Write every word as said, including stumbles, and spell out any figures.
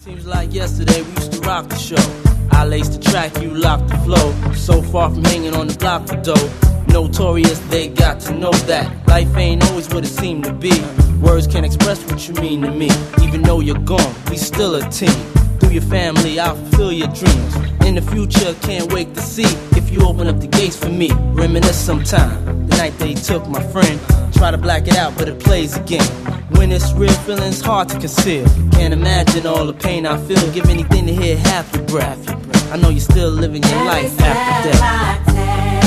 Seems like yesterday we used to rock the show. I laced the track, you locked the flow. So far from hanging on the block for dough. Notorious, they got to know that life ain't always what it seemed to be. Words can't express what you mean to me. Even though you're gone, we still a team. Through your family, I'll fulfill your dreams. In the future, can't wait to see if you open up the gates for me. Reminisce sometime, the night they took my friend. Try to black it out, but it plays again. When it's real, feeling's hard to conceal. Can't imagine all the pain I feel. Give anything to hear half your breath. I know you're still living your life after death.